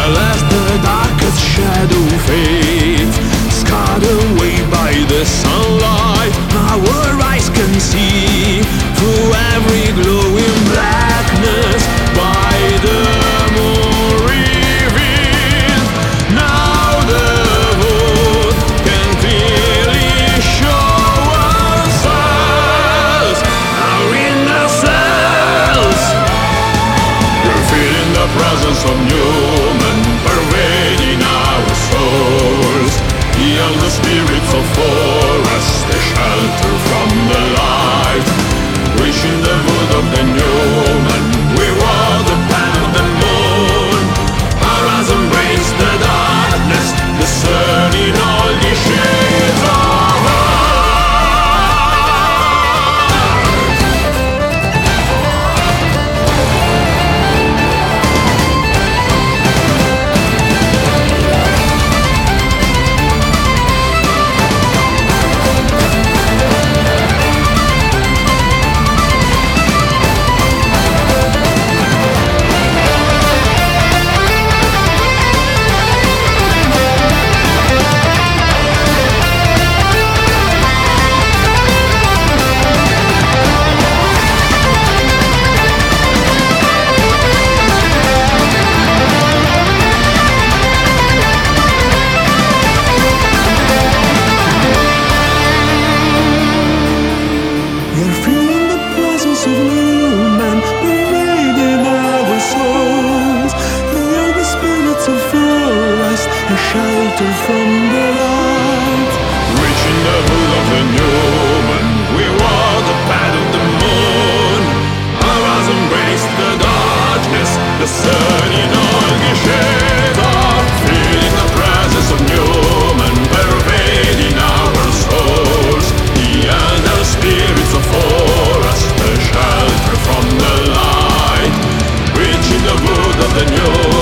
as the darkest shadow fades, scarred away by the sunlight, our eyes can see through every glowing blackness by the moon revealed. Now the world can clearly show ourselves, our inner selves. We're feeling the presence of Newman pervading our souls. The elder spirits of forest, they shelter from the light. Reaching the wood of the Newman, we walk the path of the moon. Our eyes embrace the darkness, discerning all the shades of earth. We're feeling the presence of Newman pervading our souls. The elder spirits of forest, a shelter from the light. Reaching the hood of the Newman, we walk the path of the moon. Our eyes embrace the darkness, the sun in all the shades of. Feeling the presence of Newman pervading our souls. The elder spirits of forest, a shelter from the light. Reaching the wood of the Newman.